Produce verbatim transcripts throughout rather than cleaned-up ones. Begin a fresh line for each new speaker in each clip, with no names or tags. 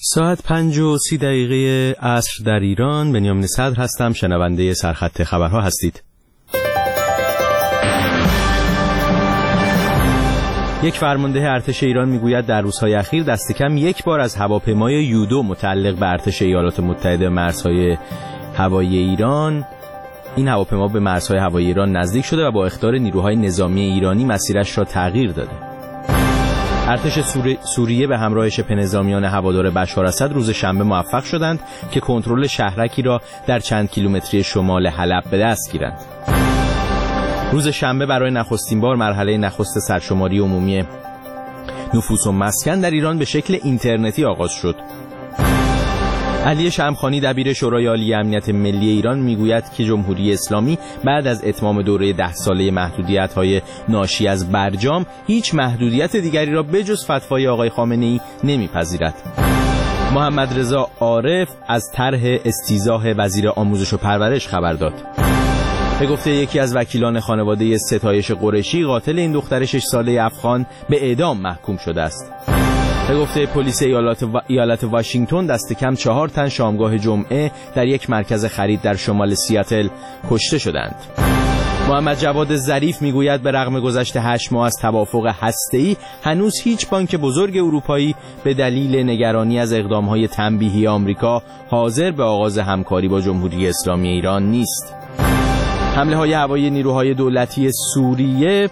ساعت پنج و سی دقیقه عصر در ایران. بنیامین صدر هستم، شنونده سرخط خبرها هستید. یک فرمانده ارتش ایران میگوید در روزهای اخیر دست کم یک بار از هواپیمای یودو متعلق به ارتش ایالات متحده مرزهای هوایی ایران این هواپیما به مرزهای هوایی ایران نزدیک شده و با اخطار نیروهای نظامی ایرانی مسیرش را تغییر داده. ارتش سوری... سوریه به همراه شبه نظامیان هوادار بشار اسد روز شنبه موفق شدند که کنترل شهرکی را در چند کیلومتری شمال حلب به دست گیرند. روز شنبه برای نخستین بار مرحله نخست سرشماری عمومی نفوس و مسکن در ایران به شکل اینترنتی آغاز شد. علی شمخانی دبیر شورای عالی امنیت ملی ایران میگوید که جمهوری اسلامی بعد از اتمام دوره ده ساله محدودیت‌های ناشی از برجام هیچ محدودیت دیگری را بجز فتوای آقای خامنه‌ای نمیپذیرد. محمد رضا عارف از طرح استیضاح وزیر آموزش و پرورش خبر داد. به گفته یکی از وکیلان خانواده ستایش قریشی، قاتل این دختر شش ساله افغان به اعدام محکوم شده است. به گفته پلیس ایالات, و... ایالت واشنگتن دست کم چهار تن شامگاه جمعه در یک مرکز خرید در شمال سیاتل کشته شدند. محمد جواد ظریف میگوید به رغم گذشت هشت ماه از توافق هسته‌ای هنوز هیچ بانک بزرگ اروپایی به دلیل نگرانی از اقدام‌های تنبیهی آمریکا حاضر به آغاز همکاری با جمهوری اسلامی ایران نیست. حمله های هوایی نیروهای دولتی سوریه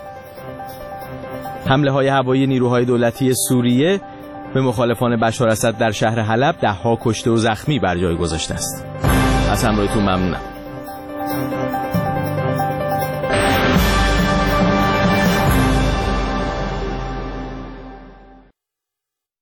حمله های هوایی نیروهای دولتی سوریه به مخالفان بشار اسد در شهر حلب ده ها کشته و زخمی بر جای گذاشته است. از همراهیتون ممنونم.